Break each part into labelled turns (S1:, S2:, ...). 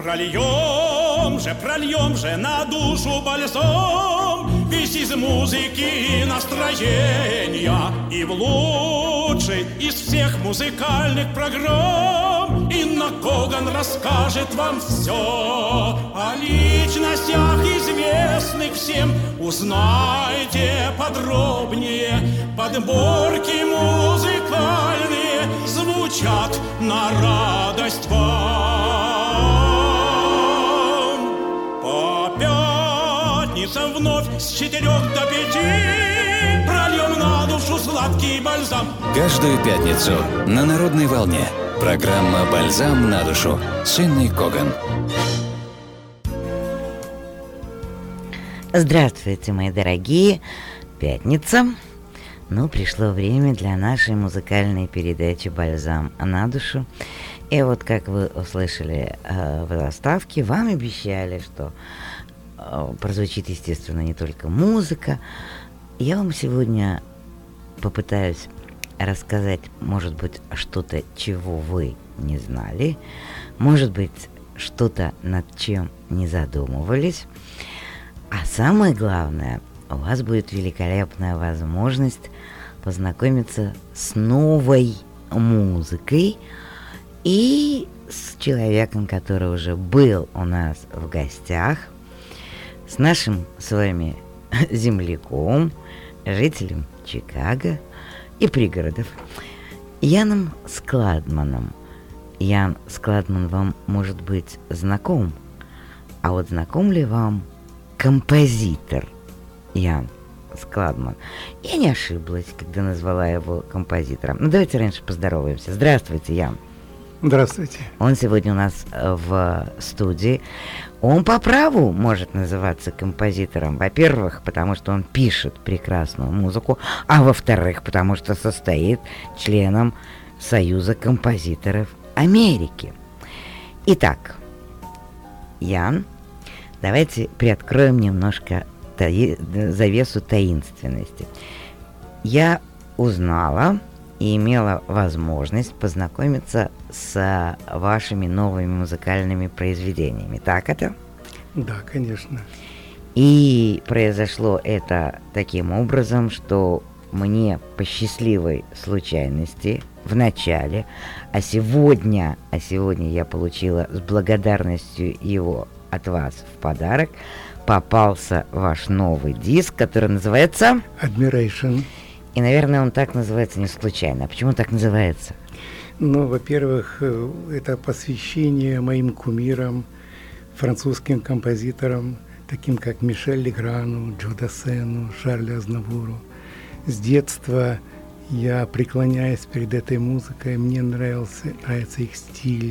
S1: Прольем же на душу бальзам, весь из музыки и настроения, и в лучший из всех музыкальных программ Инна Коган расскажет вам все о личностях, известных всем. Узнайте подробнее, подборки музыкальные звучат на радость вам. По пятницам вновь с 4 до 5 прольем на душу сладкий бальзам.
S2: Каждую пятницу на Народной волне программа «Бальзам на душу» с Инной Коган.
S3: Здравствуйте, мои дорогие. Пятница. Ну, пришло время для нашей музыкальной передачи «Бальзам на душу». И вот, как вы услышали в заставке, вам обещали, что прозвучит, естественно, не только музыка. Я вам сегодня попытаюсь рассказать, может быть, что-то, чего вы не знали, может быть, что-то, над чем не задумывались. А самое главное, у вас будет великолепная возможность познакомиться с новой музыкой и с человеком, который уже был у нас в гостях, с нашим с вами земляком, жителем Чикаго и пригородов, Яном Складманом. Ян Складман вам может быть знаком, а вот знаком ли вам композитор Ян Складман? Я не ошиблась, когда назвала его композитором. Ну, давайте раньше поздороваемся. Здравствуйте, Ян.
S4: Здравствуйте.
S3: Он сегодня у нас в студии. Он по праву может называться композитором. Во-первых, потому что он пишет прекрасную музыку, а во-вторых, потому что состоит членом Союза композиторов Америки. Итак, Ян, давайте приоткроем немножко завесу таинственности. Я узнала и имела возможность познакомиться с вашими новыми музыкальными произведениями. Так это?
S4: Да, конечно.
S3: И произошло это таким образом, что мне по счастливой случайности в начале, а сегодня я получила с благодарностью его от вас в подарок, попался ваш новый диск, который называется
S4: Admiration.
S3: И, наверное, он так называется не случайно. А почему так называется?
S4: Ну, во-первых, это посвящение моим кумирам, французским композиторам, таким как Мишель Леграну, Джо Дассену, Шарлю Азнавуру. С детства я преклоняюсь перед этой музыкой, мне нравится их стиль.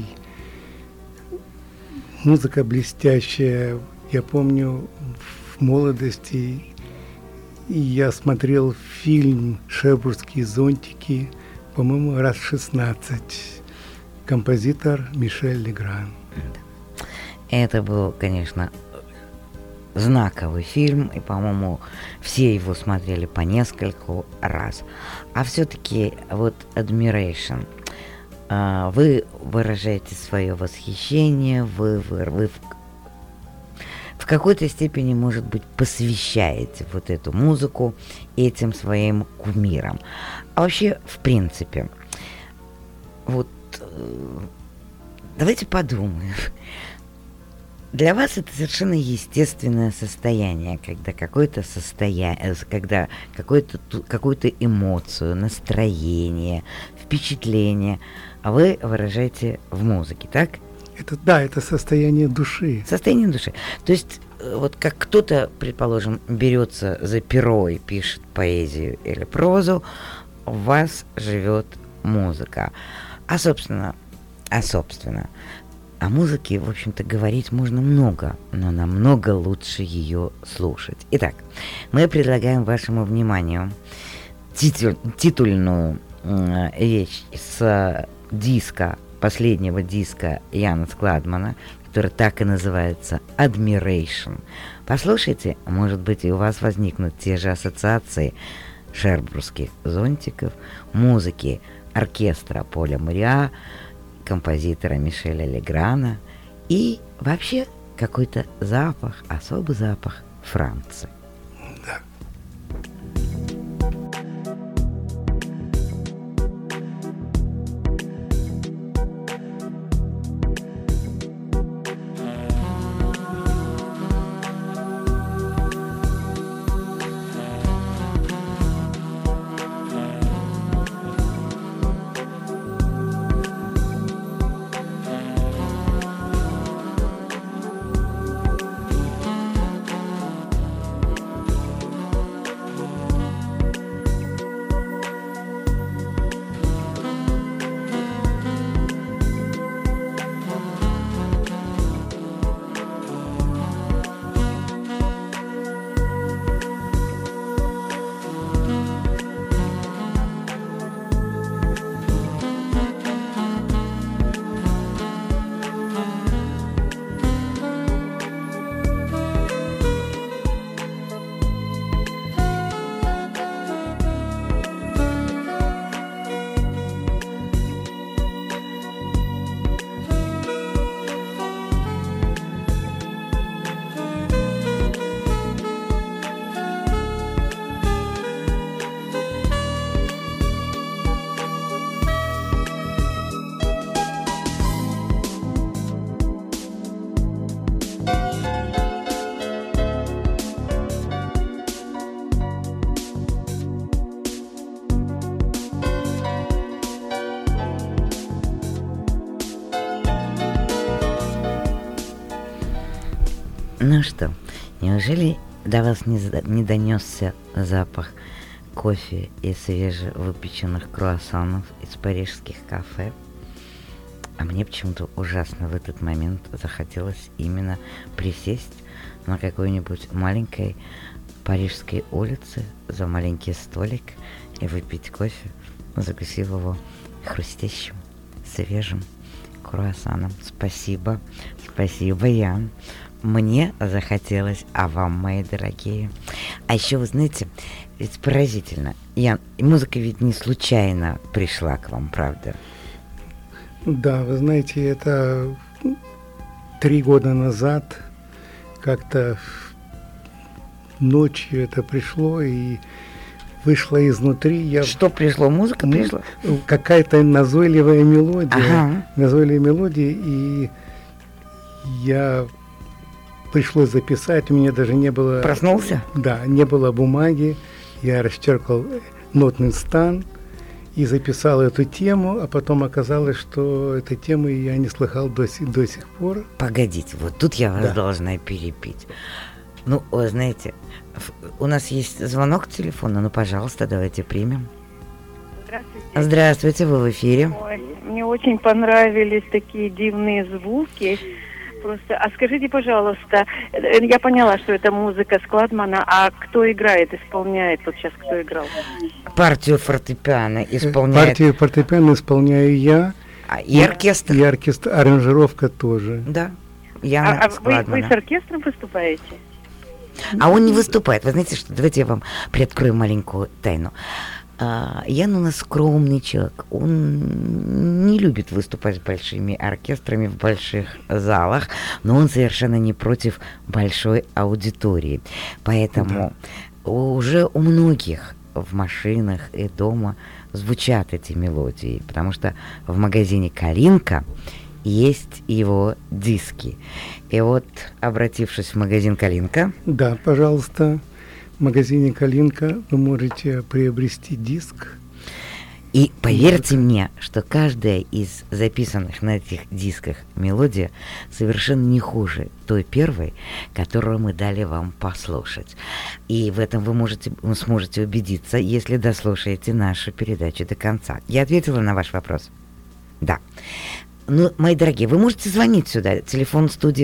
S4: Музыка блестящая. Я помню, в молодости я смотрел фильм «Шербурские зонтики», по-моему, раз 16. Композитор Мишель Легран.
S3: Это был, конечно, знаковый фильм, и, по-моему, все его смотрели по нескольку раз. А все-таки вот Admiration. Вы выражаете свое восхищение, вы в какой-то степени, может быть, посвящаете вот эту музыку этим своим кумирам. А вообще, в принципе, вот давайте подумаем. Для вас это совершенно естественное состояние, когда какую-то эмоцию, настроение, впечатление вы выражаете в музыке, так?
S4: Это состояние души.
S3: Состояние души. То есть, вот как кто-то, предположим, берется за перо и пишет поэзию или прозу, у вас живет музыка. А собственно, о музыке, в общем-то, говорить можно много, но намного лучше ее слушать. Итак, мы предлагаем вашему вниманию титульную вещь с последнего диска Яна Складмана, который так и называется Admiration. Послушайте, может быть, и у вас возникнут те же ассоциации шербурских зонтиков, музыки оркестра Поля Муриа, композитора Мишеля Леграна и вообще какой-то запах, особый запах Франции.
S4: Да.
S3: Ну что, неужели до вас не донесся запах кофе и свежевыпеченных круассанов из парижских кафе? А мне почему-то ужасно в этот момент захотелось именно присесть на какой-нибудь маленькой парижской улице за маленький столик и выпить кофе, закусив его хрустящим, свежим круассаном. Спасибо, Ян. Мне захотелось, а вам, мои дорогие. А еще, вы знаете, ведь поразительно. Ян, музыка ведь не случайно пришла к вам, правда?
S4: Да, вы знаете, это 3 года назад как-то ночью это пришло и вышло изнутри.
S3: Что пришло? Музыка пришла?
S4: Какая-то назойливая мелодия.
S3: Ага.
S4: Назойливая мелодия, и пришлось записать, у меня даже не было...
S3: Проснулся?
S4: Да, не было бумаги, я расчеркал нотный стан и записал эту тему, а потом оказалось, что эту тему я не слыхал до сих пор.
S3: Погодите, вот тут я вас должна перебить. Ну, вы знаете, у нас есть звонок к телефону, ну, пожалуйста, давайте примем.
S5: Здравствуйте.
S3: Здравствуйте, вы в эфире.
S5: Ой, мне очень понравились такие дивные звуки. Просто, а скажите, пожалуйста, я поняла, что это музыка Складмана, а кто играет, исполняет? Вот сейчас кто играл?
S3: Партию фортепиано исполняет...
S4: Партию фортепиано исполняю я.
S3: И оркестр?
S4: И оркестр, аранжировка тоже.
S3: Да, Яна
S5: Складмана. Вы с оркестром выступаете?
S3: А он не выступает. Вы знаете, что? Давайте я вам приоткрою маленькую тайну. Ян у нас скромный человек. Он не любит выступать с большими оркестрами в больших залах, но он совершенно не против большой аудитории. Поэтому уже у многих в машинах и дома звучат эти мелодии, потому что в магазине «Калинка» есть его диски. И вот, обратившись в магазин «Калинка».
S4: Да, пожалуйста. В магазине «Калинка» вы можете приобрести диск.
S3: И поверьте мне, что каждая из записанных на этих дисках мелодия совершенно не хуже той первой, которую мы дали вам послушать. И в этом вы сможете убедиться, если дослушаете нашу передачу до конца. Я ответила на ваш вопрос? Да. Ну, мои дорогие, вы можете звонить сюда. Телефон студии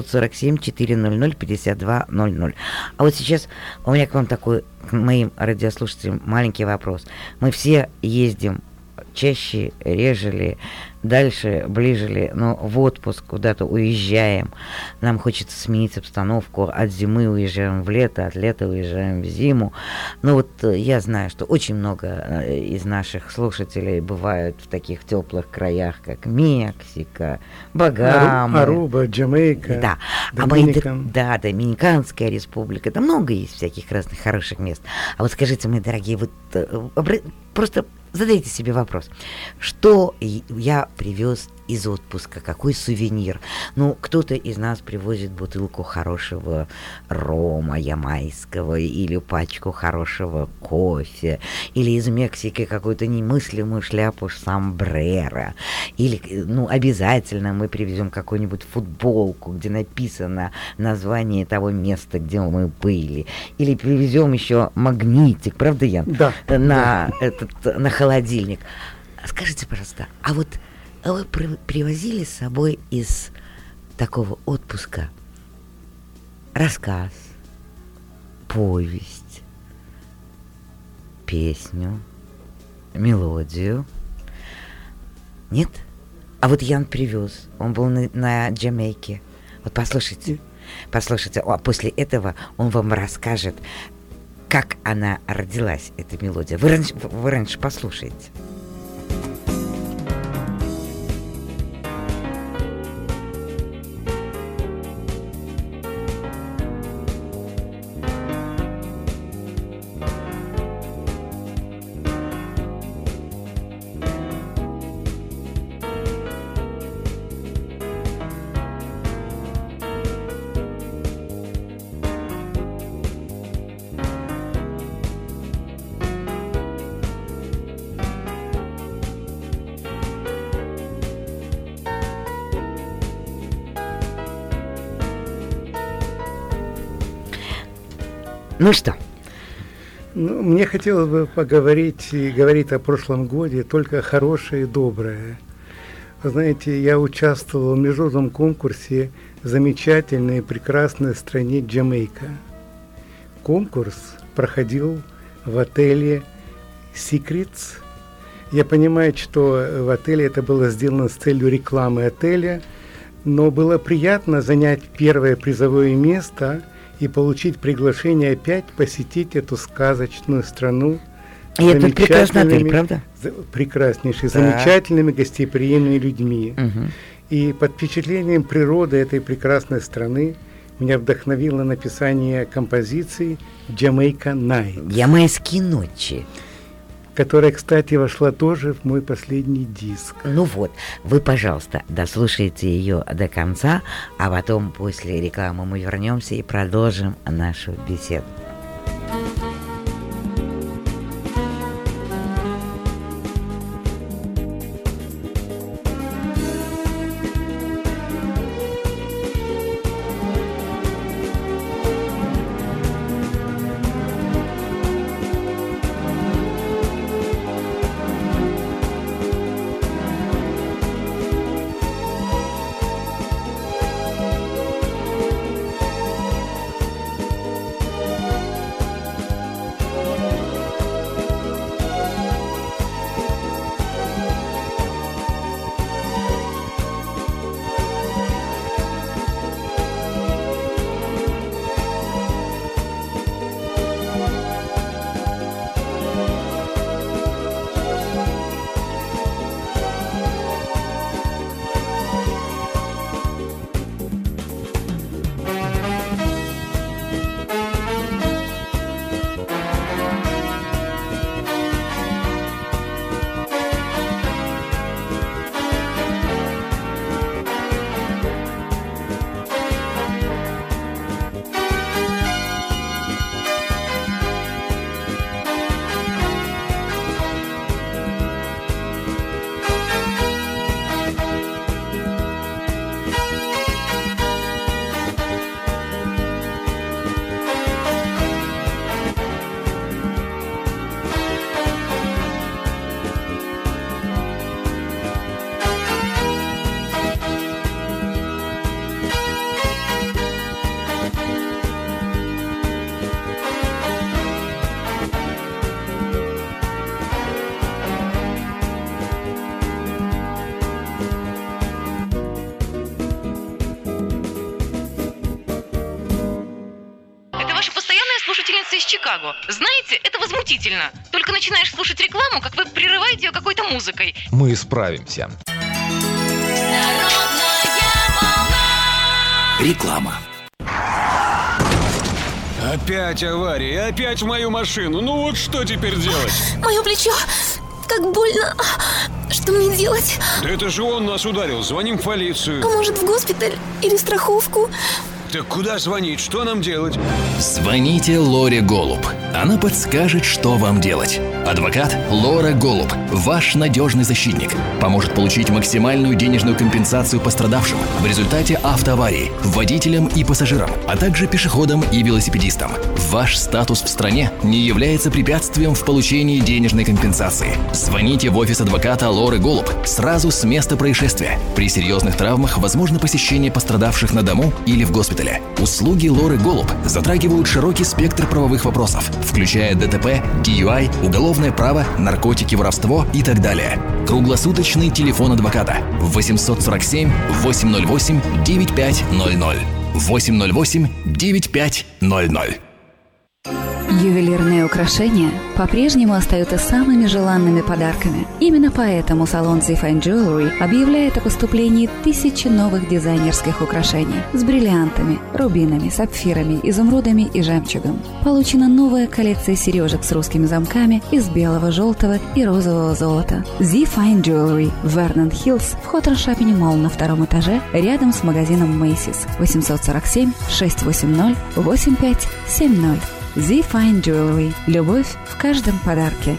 S3: 847-400-5200. А вот сейчас у меня к вам такой, к моим радиослушателям, маленький вопрос. Мы все ездим чаще, реже ли, дальше, ближе ли, но в отпуск куда-то уезжаем, нам хочется сменить обстановку, от зимы уезжаем в лето, от лета уезжаем в зиму. Но вот я знаю, что очень много из наших слушателей бывают в таких теплых краях, как Мексика, Багамы.
S4: Аруба, Джамайка,
S3: да. Да, Доминиканская республика, да много есть всяких разных хороших мест. А вот скажите, мои дорогие, вот просто задайте себе вопрос, что я привез из отпуска, какой сувенир? Ну, кто-то из нас привозит бутылку хорошего рома ямайского или пачку хорошего кофе, или из Мексики какую-то немыслимую шляпу сомбреро, или, ну, обязательно мы привезем какую-нибудь футболку, где написано название того места, где мы были, или привезем еще магнитик, правда, Ян?
S4: Да.
S3: На холодильник. Скажите, пожалуйста, а вот вы привозили с собой из такого отпуска рассказ, повесть, песню, мелодию? Нет? А вот Ян привез, он был на Джамайке. Вот послушайте, а после этого он вам расскажет, как она родилась, эта мелодия. Вы раньше послушайте. Ну что?
S4: Ну, мне хотелось бы поговорить и говорить о прошлом годе только хорошее и доброе. Вы знаете, я участвовал в международном конкурсе в замечательной и прекрасной стране Джамайка. Конкурс проходил в отеле Secrets. Я понимаю, что в отеле это было сделано с целью рекламы отеля, но было приятно занять первое призовое место и получить приглашение опять посетить эту сказочную страну.
S3: И это прекрасный отель, правда?
S4: Прекраснейший, замечательными гостеприимными людьми.
S3: Угу.
S4: И под впечатлением природы этой прекрасной страны меня вдохновило написание композиции «Jamaica Night».
S3: «Ямайские ночи»,
S4: которая, кстати, вошла тоже в мой последний диск.
S3: Ну вот, вы, пожалуйста, дослушайте ее до конца, а потом после рекламы мы вернемся и продолжим нашу беседу.
S6: Чикаго. Знаете, это возмутительно. Только начинаешь слушать рекламу, как вы прерываете ее какой-то музыкой.
S7: Мы справимся.
S2: Реклама.
S8: Опять авария, опять в мою машину. Ну вот что теперь делать?
S9: Мое плечо, как больно. Что мне делать?
S8: Да это же он нас ударил. Звоним в полицию.
S9: А может, в госпиталь или страховку?
S8: Так куда звонить? Что нам делать?
S2: Звоните Лоре Голуб. Она подскажет, что вам делать. Адвокат Лора Голуб, ваш надежный защитник, поможет получить максимальную денежную компенсацию пострадавшим в результате автоаварии, водителям и пассажирам, а также пешеходам и велосипедистам. Ваш статус в стране не является препятствием в получении денежной компенсации. Звоните в офис адвоката Лоры Голуб сразу с места происшествия. При серьезных травмах возможно посещение пострадавших на дому или в госпитале. Услуги Лоры Голуб затрагивают широкий спектр правовых вопросов, включая ДТП, DUI, уголовное право, наркотики, воровство и так далее. Круглосуточный телефон адвоката 847 808 9500 808 9500.
S10: Ювелирные украшения по-прежнему остаются самыми желанными подарками. Именно поэтому салон The Fine Jewelry объявляет о поступлении 1000 новых дизайнерских украшений с бриллиантами, рубинами, сапфирами, изумрудами и жемчугом. Получена новая коллекция сережек с русскими замками из белого, желтого и розового золота. The Fine Jewelry, Vernon Hills, в Hotel Shopping Mall на 2 этаже, рядом с магазином Macy's. 847 680 8570. The Fine Jewelry. Любовь в каждом подарке.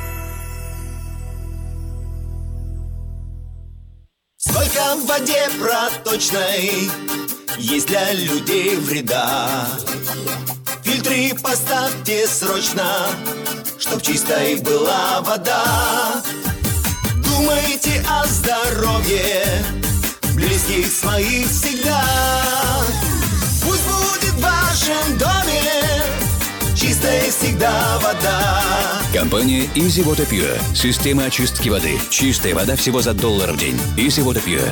S11: Сколько в воде проточной есть для людей вреда. Фильтры поставьте срочно, чтоб чистой была вода. Думайте о здоровье близких своих всегда. Пусть будет в вашем доме чистая всегда вода.
S2: Компания Easy Water Pure. Система очистки воды. Чистая вода всего за $1 в день. Easy Water Pure.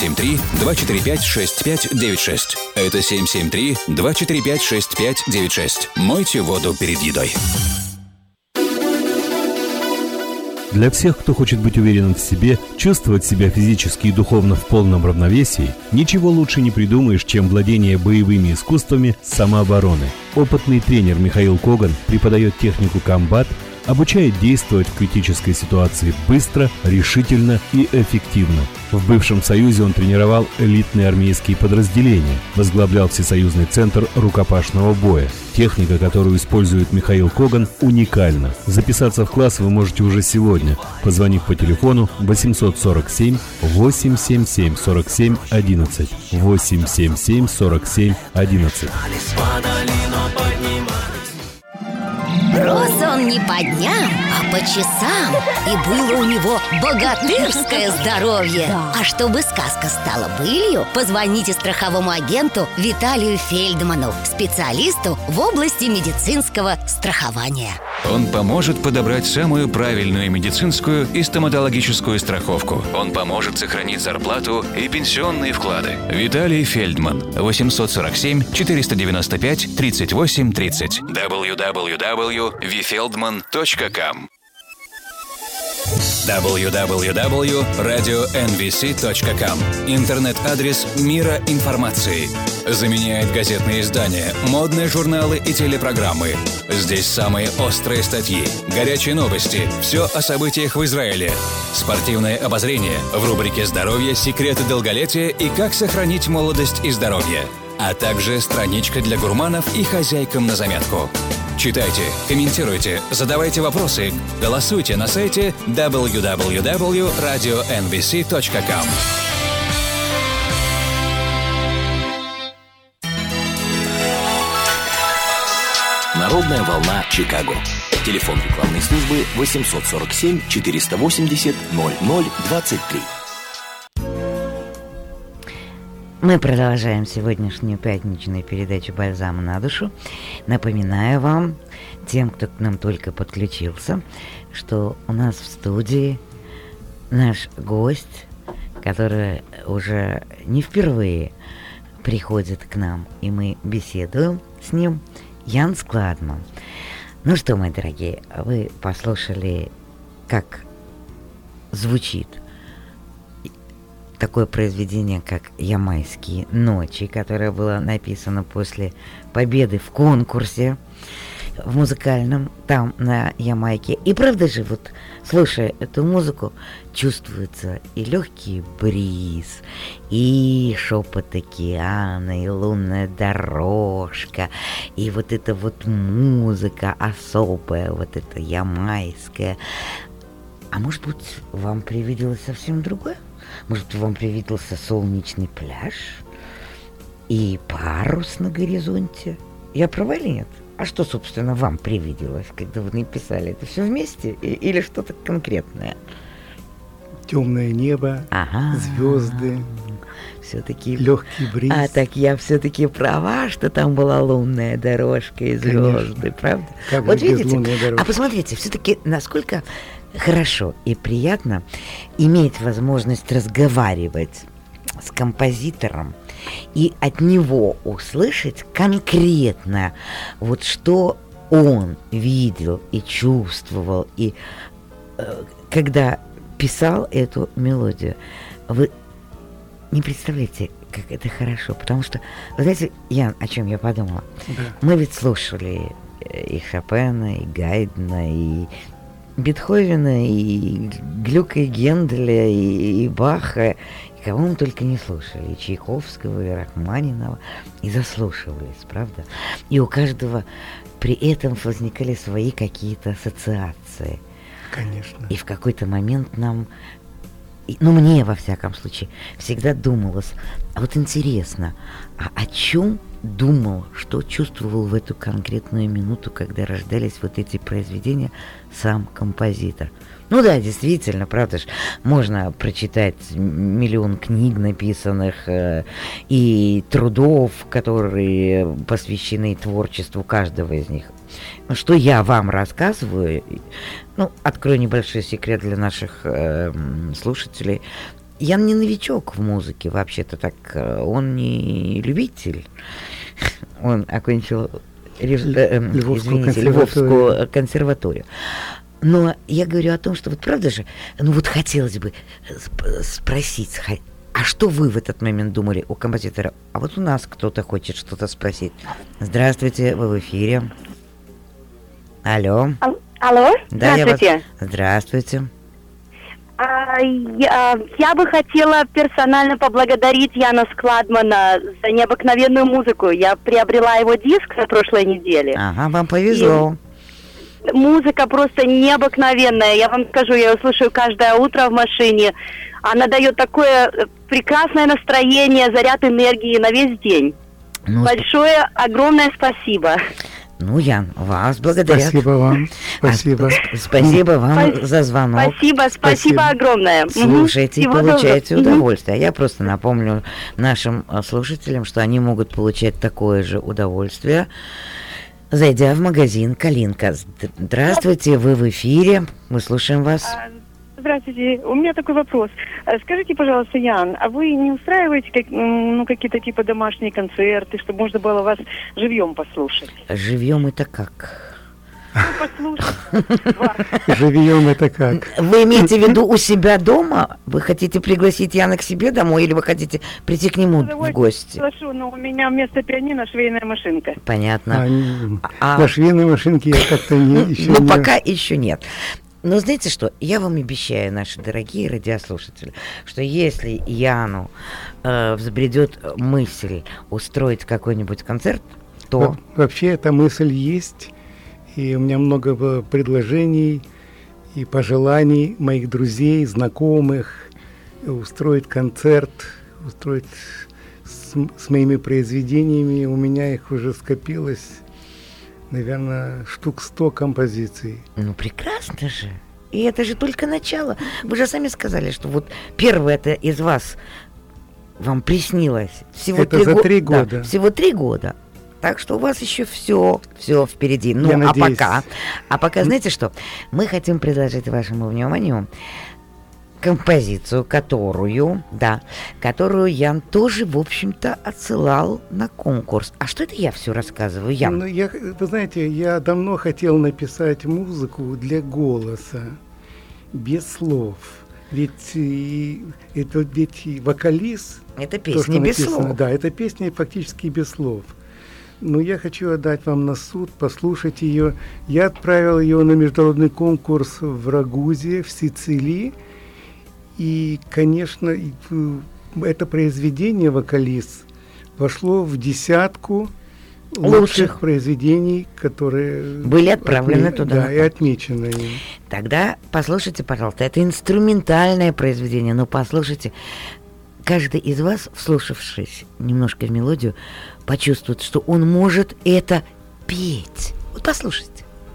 S2: 773-245-6596. Это 773-245-6596. Мойте воду перед едой.
S12: Для всех, кто хочет быть уверенным в себе, чувствовать себя физически и духовно в полном равновесии, ничего лучше не придумаешь, чем владение боевыми искусствами самообороны. Опытный тренер Михаил Коган преподает технику комбат, обучает действовать в критической ситуации быстро, решительно и эффективно. В бывшем Союзе он тренировал элитные армейские подразделения, возглавлял Всесоюзный центр рукопашного боя. Техника, которую использует Михаил Коган, уникальна. Записаться в класс вы можете уже сегодня, позвонив по телефону 847 877 47 11 877 47 11.
S13: Рос он не по дням, а по часам. И было у него богатырское здоровье. А чтобы сказка стала былью, позвоните страховому агенту Виталию Фельдману, специалисту в области медицинского страхования.
S2: Он поможет подобрать самую правильную медицинскую и стоматологическую страховку. Он поможет сохранить зарплату и пенсионные вклады. Виталий Фельдман. 846-495-3830. www.vfeldman.com www.radionvc.com. Интернет-адрес мира информации. Заменяет газетные издания, модные журналы и телепрограммы. Здесь самые острые статьи, горячие новости, все о событиях в Израиле. Спортивное обозрение в рубрике «Здоровье. Секреты долголетия и как сохранить молодость и здоровье». А также страничка для гурманов и хозяйкам на заметку. Читайте, комментируйте, задавайте вопросы, голосуйте на сайте www.radionvc.com. Народная волна Чикаго. Телефон рекламной службы 847 480 0023.
S3: Мы продолжаем сегодняшнюю пятничную передачу «Бальзам на душу». Напоминаю вам, тем, кто к нам только подключился, что у нас в студии наш гость, который уже не впервые приходит к нам, и мы беседуем с ним, Ян Складман. Ну что, мои дорогие, вы послушали, как звучит такое произведение, как «Ямайские ночи», которое было написано после победы в конкурсе в музыкальном там на Ямайке. И правда же, вот слушая эту музыку, чувствуется и легкий бриз, и шепот океана, и лунная дорожка, и вот эта вот музыка особая, вот эта ямайская. А может быть, вам привиделось совсем другое? Может, вам привиделся солнечный пляж и парус на горизонте? Я права или нет? А что, собственно, вам привиделось, когда вы написали это все вместе или что-то конкретное?
S4: Темное небо, звезды,
S3: все-таки
S4: легкий бриз.
S3: А так я все-таки права, что там была лунная дорожка и звезды, правда?
S4: Как
S3: вот
S4: же без
S3: видите,
S4: лунной дорожки?
S3: А посмотрите, все-таки насколько хорошо и приятно иметь возможность разговаривать с композитором и от него услышать конкретно вот что он видел и чувствовал, и когда писал эту мелодию. Вы не представляете, как это хорошо, потому что, вы знаете, Ян, о чем я подумала?
S4: Да.
S3: Мы ведь слушали и Шопена, и Гайдна, и Бетховена, и Глюка, и Генделя, и Баха, и кого мы только не слушали, и Чайковского, и Рахманинова, и заслушивались, правда? И у каждого при этом возникали свои какие-то ассоциации.
S4: Конечно.
S3: И в какой-то момент нам, ну мне во всяком случае, всегда думалось, а вот интересно, а о чем думал, что чувствовал в эту конкретную минуту, когда рождались вот эти произведения сам композитор. Ну да, действительно, правда ж, можно прочитать миллион книг, написанных, и трудов, которые посвящены творчеству каждого из них. Что я вам рассказываю, ну, открою небольшой секрет для наших слушателей. Я не новичок в музыке, вообще-то так, он не любитель. Он окончил Львовскую консерваторию. Но я говорю о том, что вот правда же, ну вот хотелось бы спросить, а что вы в этот момент думали у композитора? А вот у нас кто-то хочет что-то спросить. Здравствуйте, вы в эфире. Алло.
S7: Алло,
S3: да,
S7: здравствуйте.
S3: Здравствуйте.
S7: Я бы хотела персонально поблагодарить Яна Складмана за необыкновенную музыку. Я приобрела его диск на прошлой неделе.
S3: Ага, вам повезло.
S7: И музыка просто необыкновенная. Я вам скажу, я ее слушаю каждое утро в машине. Она дает такое прекрасное настроение, заряд энергии на весь день. Ну, большое, огромное спасибо.
S3: Ну, Ян, вас благодарят.
S4: Спасибо вам. Спасибо.
S3: Спасибо вам за звонок.
S7: Спасибо огромное.
S3: Слушайте и получайте удовольствие. А я просто напомню нашим слушателям, что они могут получать такое же удовольствие, зайдя в магазин «Калинка». Здравствуйте, вы в эфире. Мы слушаем вас.
S5: Здравствуйте. У меня такой вопрос. Скажите, пожалуйста, Ян, а вы не устраиваете какие-то типа домашние концерты, чтобы можно было вас живьем послушать?
S3: Живьем это как?
S5: Послушать.
S4: Живьем это как?
S3: Вы имеете в виду у себя дома? Вы хотите пригласить Яна к себе домой или вы хотите прийти к нему в гости?
S5: Слышу, но у меня вместо пианино швейная машинка.
S3: Понятно.
S4: На швейной машинке я как-то еще
S3: не... Ну, пока еще нет. Но знаете что, я вам обещаю, наши дорогие радиослушатели, что если Яну взбредет мысль устроить какой-нибудь концерт, то...
S4: Вообще эта мысль есть, и у меня много предложений и пожеланий моих друзей, знакомых устроить концерт, устроить с моими произведениями. У меня их уже скопилось, наверное, штук 100 композиций.
S3: Ну, прекрасно же. И это же только начало. Вы же сами сказали, что вот первое это из вас вам приснилось. Всего
S4: это за 3 года.
S3: Да, всего 3 года. Так что у вас еще все впереди. Ну,
S4: я
S3: а пока, знаете что? Мы хотим предложить вашему вниманию композицию, которую Ян тоже, в общем-то, отсылал на конкурс. А что это я все рассказываю, Ян?
S4: Вы знаете, я давно хотел написать музыку для голоса, без слов. Ведь вокалист...
S3: Это песня без слов.
S4: Да, это песня фактически без слов. Но я хочу отдать вам на суд, послушать ее. Я отправил ее на международный конкурс в Рагузе, в Сицилии. И, конечно, это произведение «Вокалист» вошло в десятку лучших произведений, которые
S3: были отправлены туда.
S4: Да, и отмечены им.
S3: Тогда послушайте, пожалуйста, это инструментальное произведение, но послушайте. Каждый из вас, вслушавшись немножко в мелодию, почувствует, что он может это петь. Вот послушайте.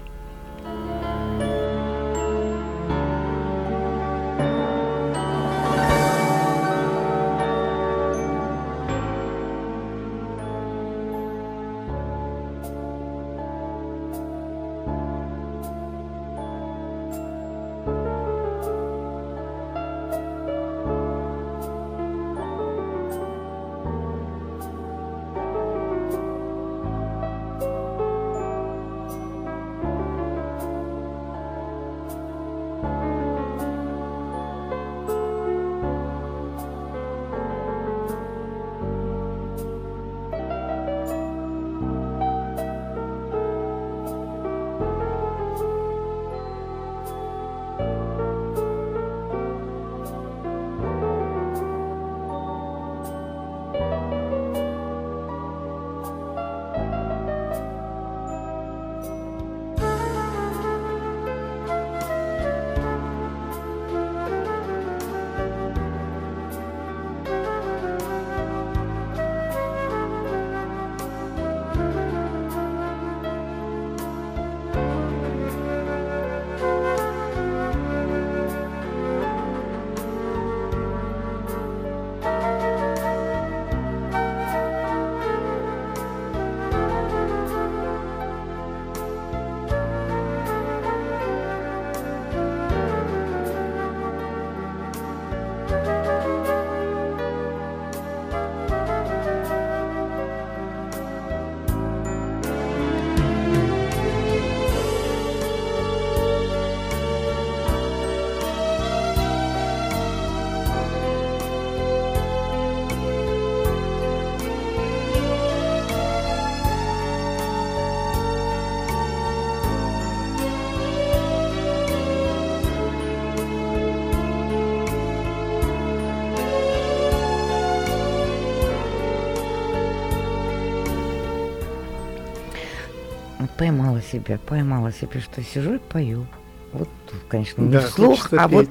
S3: Поймала себя, что сижу и пою. Вот, конечно, не вслух, а вот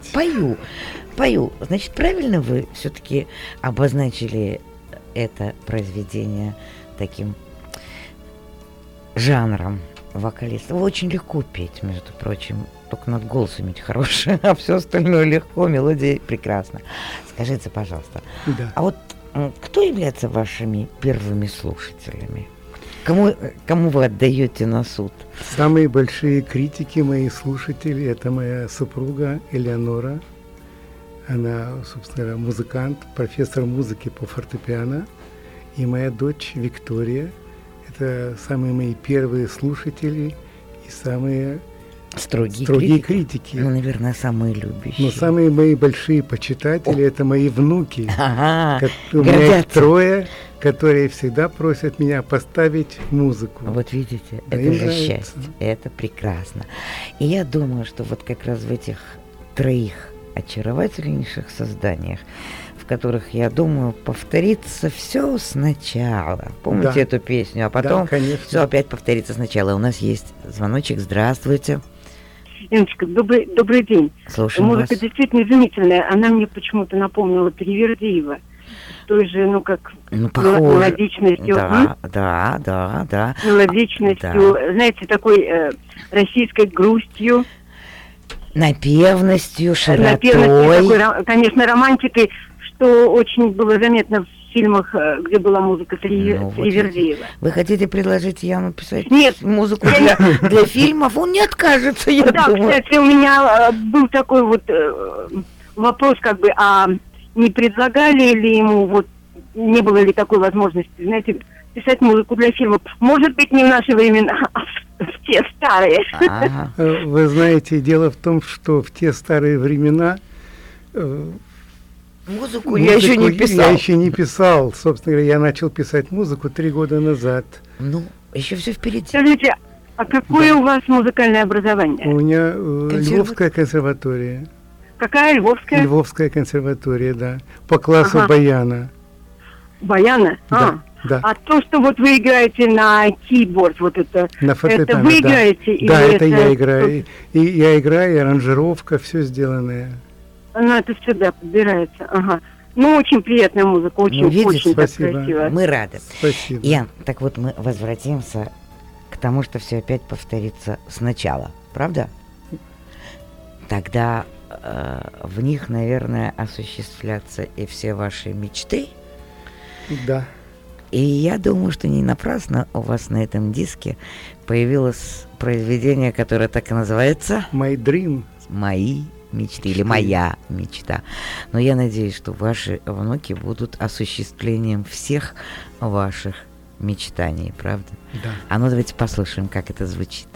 S3: пою. Значит, правильно вы все-таки обозначили это произведение таким жанром вокалиста. Вы очень легко петь, между прочим, только надо голос иметь хороший, а все остальное легко, мелодия прекрасна. Скажите, пожалуйста, а вот кто является вашими первыми слушателями? Кому вы отдаете на суд?
S4: Самые большие критики, мои слушатели, это моя супруга Элеонора. Она, собственно, музыкант, профессор музыки по фортепиано. И моя дочь Виктория. Это самые мои первые слушатели и самые строгие критики.
S3: Ну, наверное, самые любящие.
S4: Но самые мои большие почитатели это мои внуки. У меня
S3: гордятся.
S4: их 3, которые всегда просят меня поставить музыку.
S3: Вот видите, это же счастье, это прекрасно. И я думаю, что вот как раз в этих 3 очаровательнейших созданиях, в которых, я думаю, повторится все сначала. Помните эту песню? А потом все опять повторится сначала. У нас есть звоночек. Здравствуйте.
S14: Иночка, добрый день.
S3: Слушаем
S14: Музыка
S3: вас.
S14: действительно изумительная. Она мне почему-то напомнила Переверзеева. С той же, мелодичностью.
S3: Да.
S14: Мелодичностью, знаете, такой российской грустью.
S3: Напевностью, широтой.
S14: Такой, конечно, романтикой, что очень было заметно в фильмах, где была музыка Переверзеева.
S3: Вы хотите предложить Яну писать
S14: Нет,
S3: музыку для фильмов? Он не откажется, я думаю.
S14: Да, кстати, у меня был такой вот вопрос как бы, а не предлагали ли ему, вот, не было ли такой возможности, знаете, писать музыку для фильмов? Может быть, не в наши времена, а в те старые.
S4: Вы знаете, дело в том, что в те старые времена
S3: Музыку я еще не писал.
S4: Я еще не писал. Собственно говоря, я начал писать музыку 3 года назад.
S3: Ну, еще все впереди.
S14: Скажите, а какое у вас музыкальное образование?
S4: У меня Львовская консерватория.
S14: Какая Львовская?
S4: Львовская консерватория, да. По классу баяна.
S14: Баяна?
S4: Да. Да.
S14: А то, что вот вы играете на кейборд, вот это,
S4: на фортепиано,
S14: это вы играете?
S4: Да, это я играю. И я играю, и аранжировка, все сделанное.
S14: Ну, это сюда подбирается, ага. Ну, очень приятная музыка, очень, очень так красиво.
S3: Мы рады.
S4: Спасибо.
S3: Ян, так вот мы возвратимся к тому, что все опять повторится сначала, правда? Тогда в них, наверное, осуществлятся и все ваши мечты.
S4: Да.
S3: И я думаю, что не напрасно у вас на этом диске появилось произведение, которое так и называется
S4: «My Dream».
S3: «Мои мечты» или «Моя мечта». Но я надеюсь, что ваши внуки будут осуществлением всех ваших мечтаний, правда?
S4: Да.
S3: А ну давайте послушаем, как это звучит.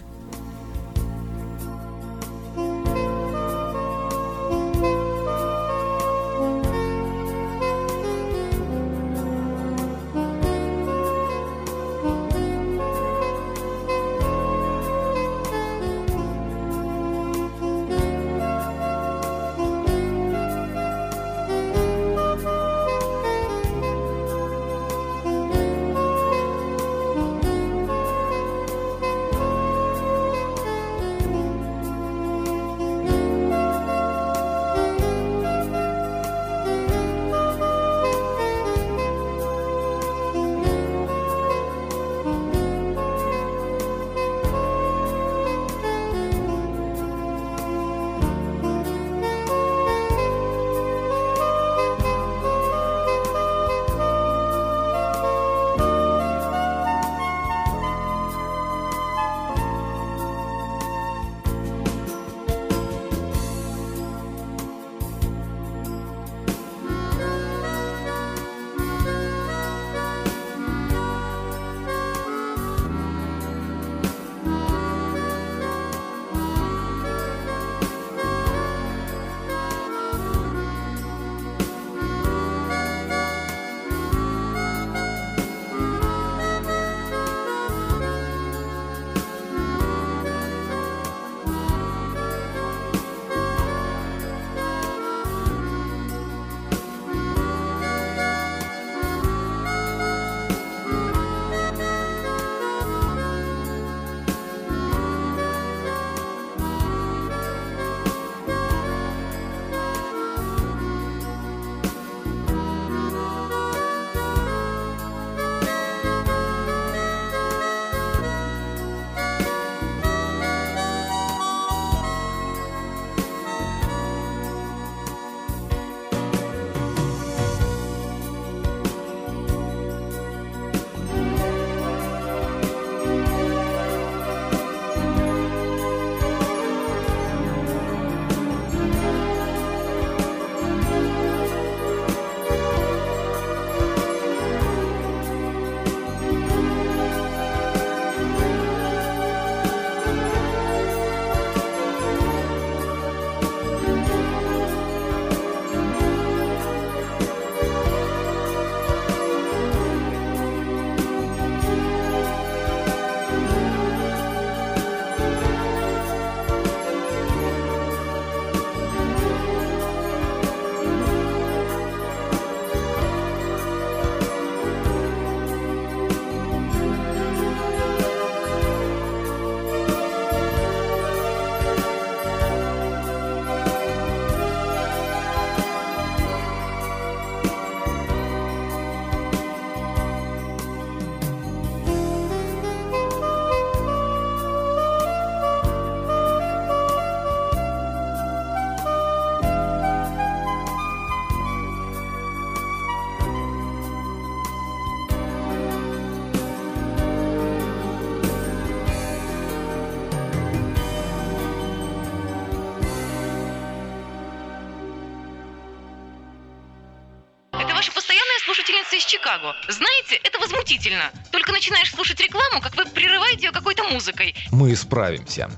S6: очередная слушательница из Чикаго. Знаете, это возмутительно. Только начинаешь слушать рекламу, как вы прерываете ее какой-то музыкой.
S15: Мы справимся.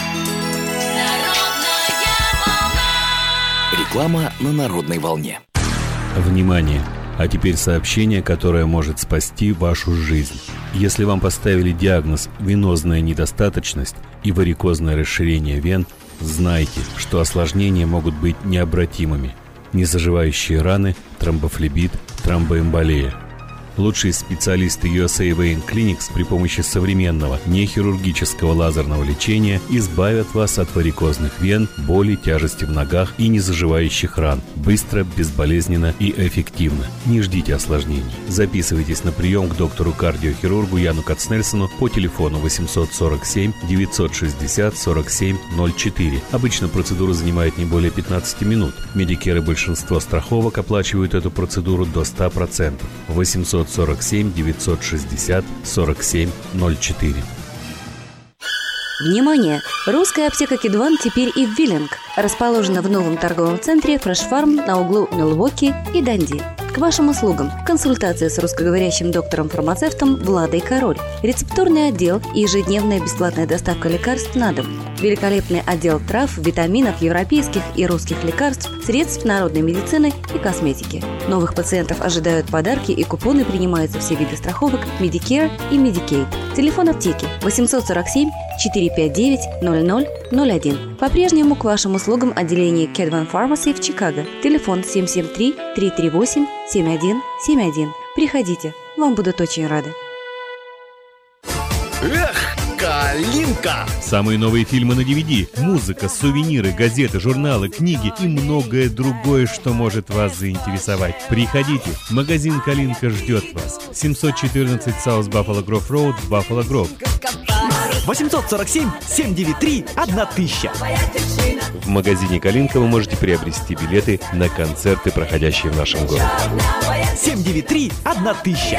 S2: Реклама на народной волне.
S12: Внимание! А теперь сообщение, которое может спасти вашу жизнь. Если вам поставили диагноз венозная недостаточность и варикозное расширение вен, знайте, что осложнения могут быть необратимыми. Незаживающие раны, тромбофлебит, тромбоэмболия. Лучшие специалисты USA Vein Clinics при помощи современного нехирургического лазерного лечения избавят вас от варикозных вен, боли, тяжести в ногах и незаживающих ран. Быстро, безболезненно и эффективно. Не ждите осложнений. Записывайтесь на прием к доктору-кардиохирургу Яну Кацнельсону по телефону 847 960 47 04. Обычно процедура занимает не более 15 минут. Медикеры большинство страховок оплачивают эту процедуру до 100%. 847 960 47 04.
S10: Внимание! Русская аптека Кидван теперь и в Виллинг. Расположена в новом торговом центре Fresh Farm на углу Милуоки и Данди. К вашим услугам консультация с русскоговорящим доктором-фармацевтом Владой Король, рецептурный отдел и ежедневная бесплатная доставка лекарств на дом, великолепный отдел трав, витаминов, европейских и русских лекарств, средств народной медицины и косметики. Новых пациентов ожидают подарки и купоны, принимаются все виды страховок Medicare и Medicaid. Телефон аптеки 847 459 0001. По-прежнему к вашим услугам отделение Kedvan Pharmacy в Чикаго. Телефон 773-338-7171. Приходите, вам будут очень рады.
S16: Эх, Калинка!
S12: Самые новые фильмы на DVD, музыка, сувениры, газеты, журналы, книги и многое другое, что может вас заинтересовать. Приходите, магазин «Калинка» ждет вас. 714 South Buffalo Grove Road, Buffalo Grove.
S16: 847-793-1000.
S12: В магазине «Калинка» вы можете приобрести билеты на концерты, проходящие в нашем городе.
S16: 793-1000.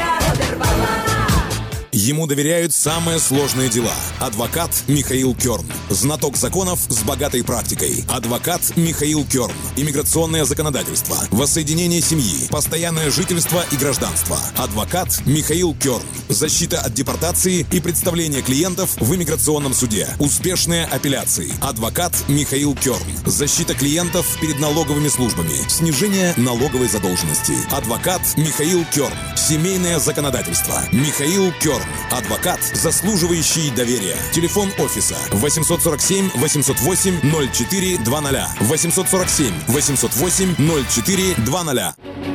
S17: Ему доверяют самые сложные дела. Адвокат Михаил Керн. Знаток законов с богатой практикой. Адвокат Михаил Керн. Иммиграционное законодательство. Воссоединение семьи. Постоянное жительство и гражданство. Адвокат Михаил Керн. Защита от депортации и представление клиентов в иммиграционном суде. Успешные апелляции. Адвокат Михаил Керн. Защита клиентов перед налоговыми службами. Снижение налоговой задолженности. Адвокат Михаил Керн. Семейное законодательство. Михаил Керн. Адвокат, заслуживающий доверия. Телефон офиса 847 808 0420. 847 808 0420.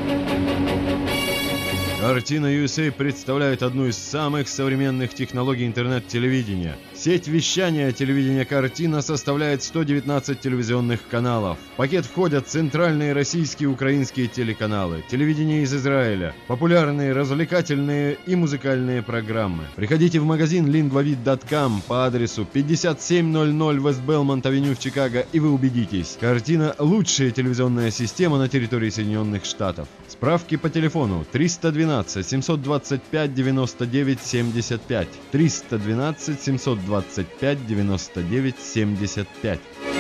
S18: Картина USA представляет одну из самых современных технологий интернет-телевидения. Сеть вещания телевидения «Картина» составляет 119 телевизионных каналов. В пакет входят центральные российские и украинские телеканалы, телевидение из Израиля, популярные развлекательные и музыкальные программы. Приходите в магазин lingvavid.com по адресу 5700 West Belmont Avenue в Чикаго, и вы убедитесь, «Картина» – лучшая телевизионная система на территории Соединенных Штатов. Справки по телефону 312 725 99 75, 312 725 99 75.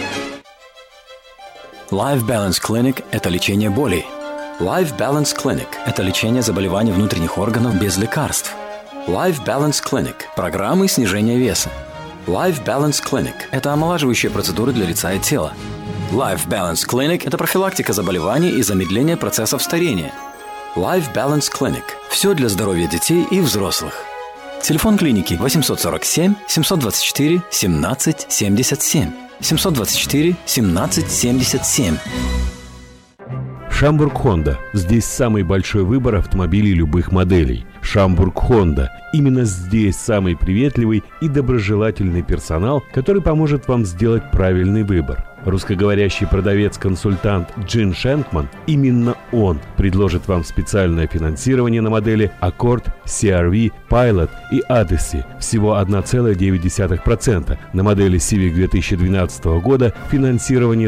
S19: Life Balance Clinic – это лечение болей. Life Balance Clinic – это лечение заболеваний внутренних органов без лекарств. Life Balance Clinic – программы снижения веса. Life Balance Clinic – это омолаживающие процедуры для лица и тела. Life Balance Clinic – это профилактика заболеваний и замедление процессов старения. Life Balance Clinic – все для здоровья детей и взрослых. Телефон клиники 847 724 17 77. 724 17 77.
S12: Шамбург Honda. Здесь самый большой выбор автомобилей любых моделей. Шамбург Honda. Именно здесь самый приветливый и доброжелательный персонал, который поможет вам сделать правильный выбор. Русскоговорящий продавец-консультант Джин Шенкман, именно он предложит вам специальное финансирование на модели Accord, CR-V, Pilot и Odyssey. Всего 1,9%. На модели Civic 2012 года финансирование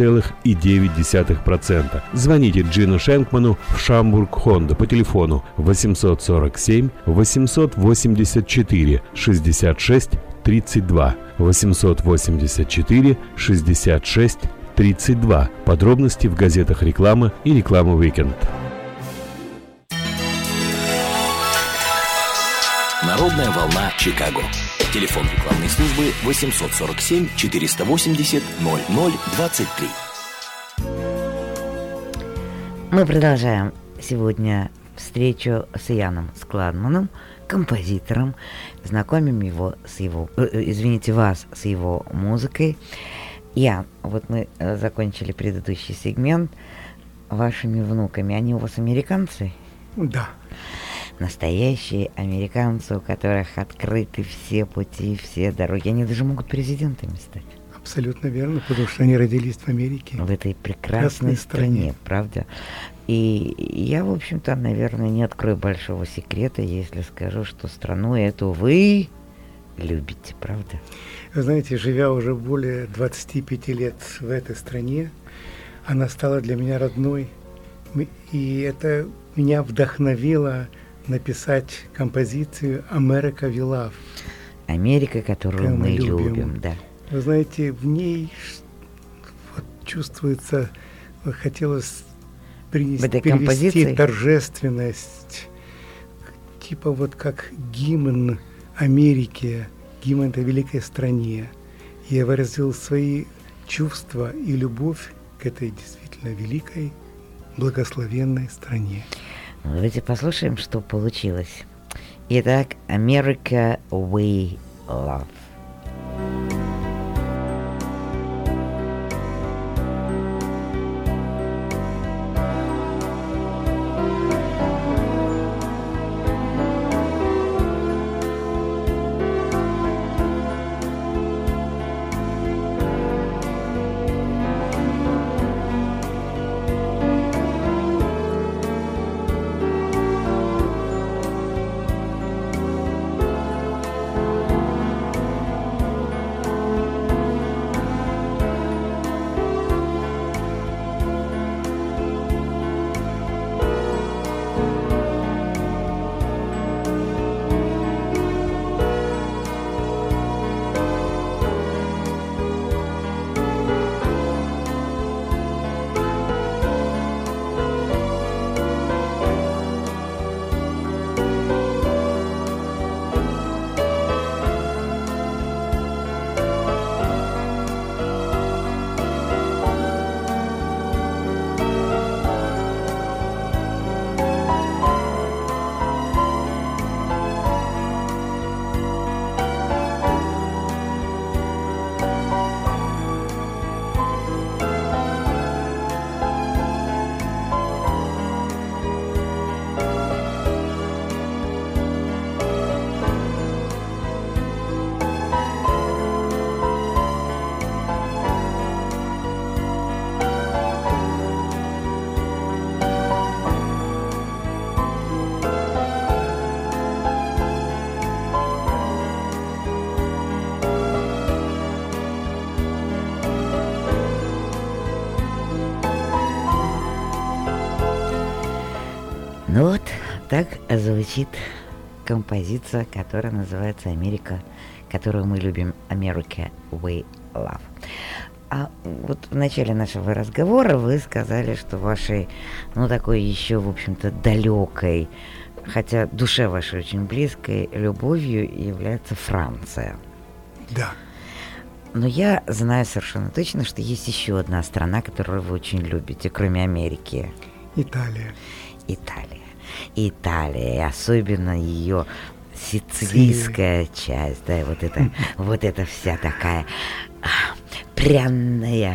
S12: 2,9%. Звоните Джину Шенкману в Шамбург Honda по телефону 847 884 66 32. 884 66 32. Подробности в газетах «Реклама» и «Реклама Weekend».
S16: Народная волна Чикаго. Телефон рекламной службы 847 480 0023.
S3: Мы продолжаем сегодня встречу с Яном Складманом, композитором. Знакомим его с его, вас с его музыкой. Ян, вот мы закончили предыдущий сегмент вашими внуками. Они у вас американцы?
S4: Да.
S3: Настоящие американцы, у которых открыты все пути, все дороги. Они даже могут президентами стать.
S4: Абсолютно верно, потому что они родились в Америке.
S3: В этой прекрасной стране, правда? И я, в общем-то, наверное, не открою большого секрета, если скажу, что страну эту вы любите, правда?
S4: Вы знаете, живя уже более 25 лет в этой стране, она стала для меня родной. И это меня вдохновило написать композицию «America We Love».
S3: Америка, которую мы любим, да.
S4: Вы знаете, в ней вот чувствуется, хотелось перевести торжественность, типа вот как гимн Америке, гимн этой великой стране. Я выразил свои чувства и любовь к этой действительно великой, благословенной стране.
S3: Давайте послушаем, что получилось. Итак, America We Love. Ну вот, так звучит композиция, которая называется «Америка», которую мы любим, «America We Love». А вот в начале нашего разговора вы сказали, что вашей, такой еще, в общем-то, далекой, хотя душе вашей очень близкой любовью является Франция.
S4: Да.
S3: Но я знаю совершенно точно, что есть еще одна страна, которую вы очень любите, кроме Америки.
S4: Италия.
S3: Италия, и особенно ее сицилийская часть, да, вот это вся такая пряная,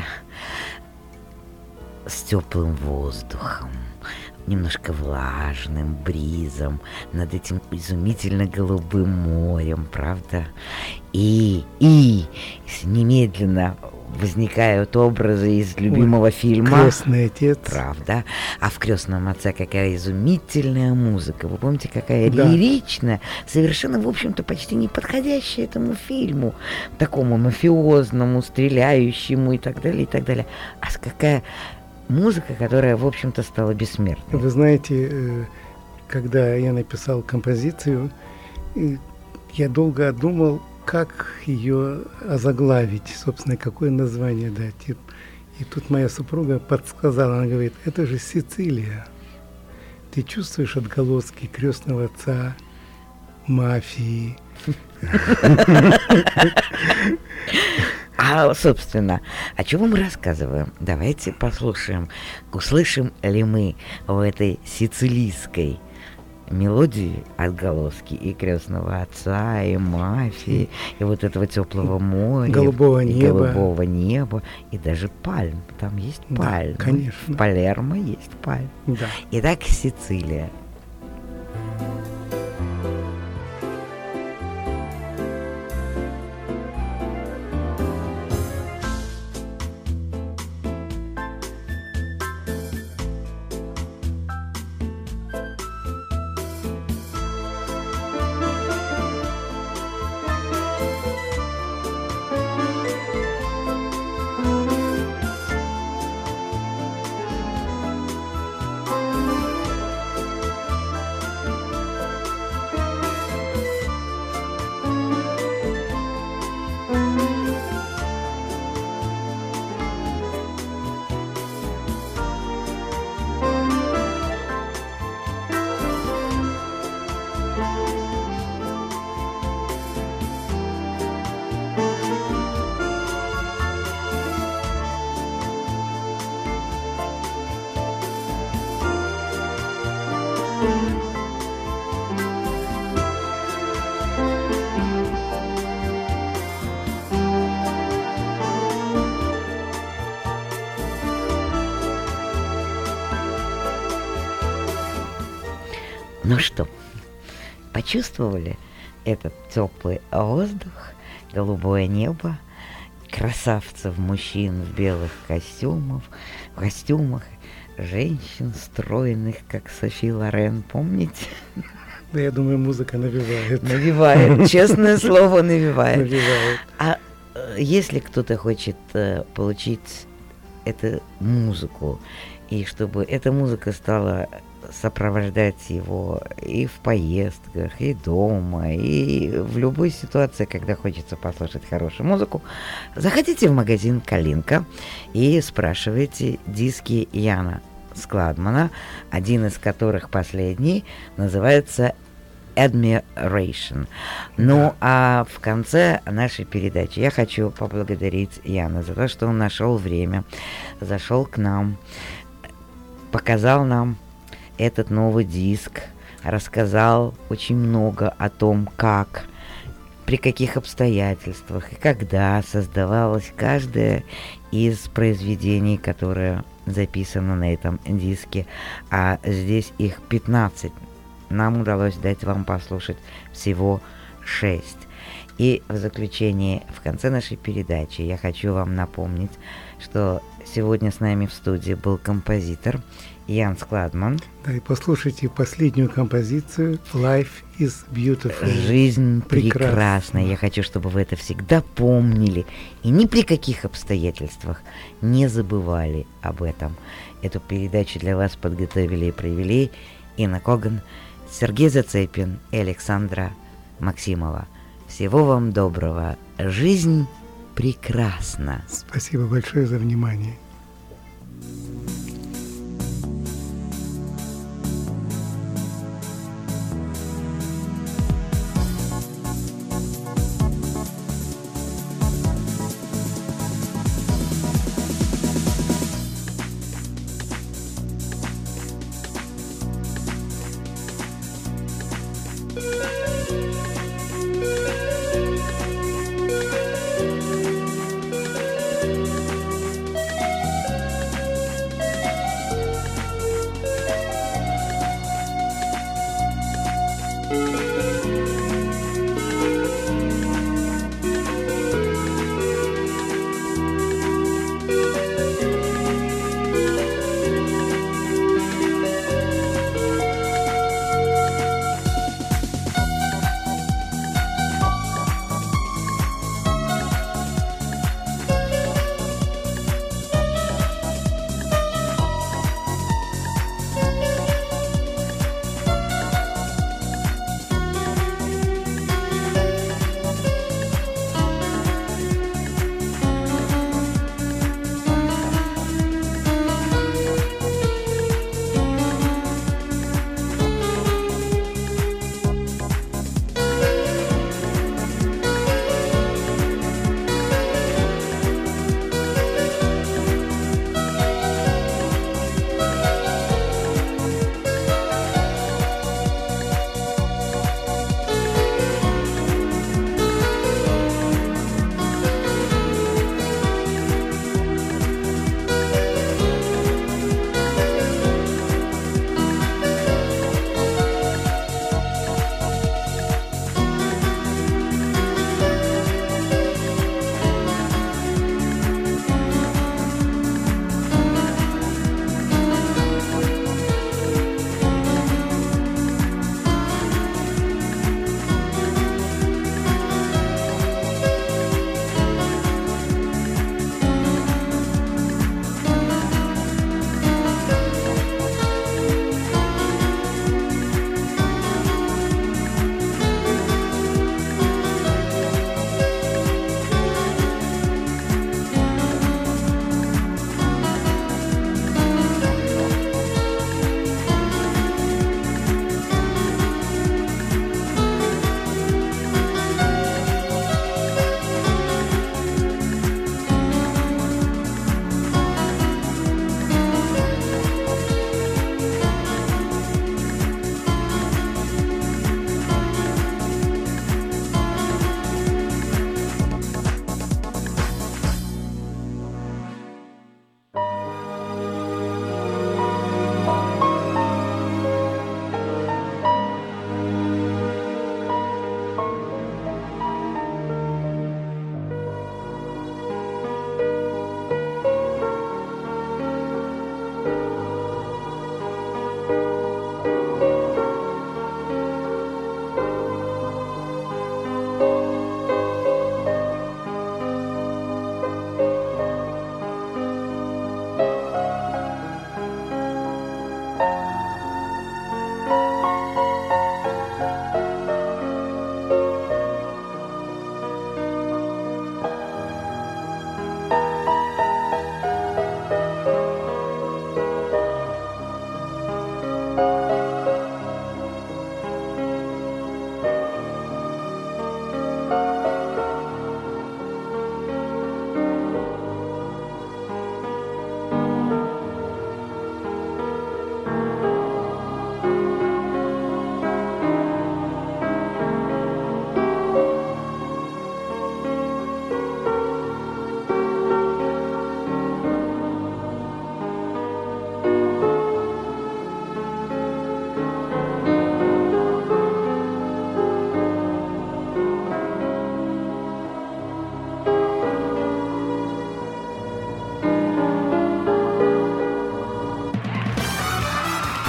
S3: с теплым воздухом, немножко влажным бризом, над этим изумительно голубым морем, правда? И немедленно возникают образы из любимого фильма
S4: «Крестный отец».
S3: Правда. А в «Крестном отце» какая изумительная музыка. Вы помните, какая лиричная, совершенно, в общем-то, почти не подходящая этому фильму, такому мафиозному, стреляющему и так далее, и так далее. А какая музыка, которая, в общем-то, стала бессмертной.
S4: Вы знаете, когда я написал композицию, я долго думал, как ее озаглавить, собственно, какое название дать. И тут моя супруга подсказала, она говорит, это же Сицилия. Ты чувствуешь отголоски крестного отца, мафии.
S3: А, собственно, о чем мы рассказываем? Давайте послушаем, услышим ли мы в этой сицилийской мелодии отголоски и крестного отца, и мафии, и вот этого теплого моря,
S4: голубого
S3: неба, и даже пальм. Там есть пальмы.
S4: Да, конечно.
S3: В Палермо есть пальм.
S4: Да.
S3: Итак, Сицилия. Ну что, почувствовали этот теплый воздух, голубое небо, красавцев мужчин в белых костюмах, женщин стройных, как Софи Лорен, помните?
S4: Да, я думаю, музыка навевает.
S3: Навевает, честное слово, навевает.
S4: Навевает.
S3: А если кто-то хочет получить эту музыку, и чтобы эта музыка стала сопровождать его и в поездках, и дома, и в любой ситуации, когда хочется послушать хорошую музыку, заходите в магазин «Калинка» и спрашивайте диски Яна Складмана, один из которых, последний, называется Admiration. Ну, а в конце нашей передачи я хочу поблагодарить Яна за то, что он нашел время, зашел к нам, показал нам этот новый диск, рассказал очень много о том, как, при каких обстоятельствах и когда создавалось каждое из произведений, которое записано на этом диске. А здесь их 15. Нам удалось дать вам послушать всего 6. И в заключение, в конце нашей передачи, я хочу вам напомнить, что сегодня с нами в студии был композитор Ян Складман.
S4: Да, и послушайте последнюю композицию «Life is beautiful».
S3: Жизнь прекрасна. Я хочу, чтобы вы это всегда помнили и ни при каких обстоятельствах не забывали об этом. Эту передачу для вас подготовили и провели Инна Коган, Сергей Зацепин и Александра Максимова. Всего вам доброго. Жизнь прекрасна.
S4: Спасибо большое за внимание.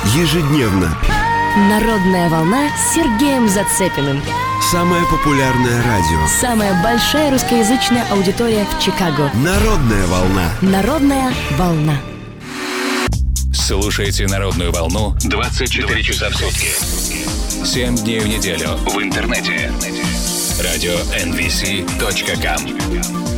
S15: ежедневно.
S20: Народная волна с Сергеем Зацепиным.
S15: Самое популярное радио.
S20: Самая большая русскоязычная аудитория в Чикаго.
S15: Народная волна.
S20: Народная волна.
S21: Слушайте Народную волну 24 часа в сутки. 7 дней в неделю в интернете. Radio NVC.com.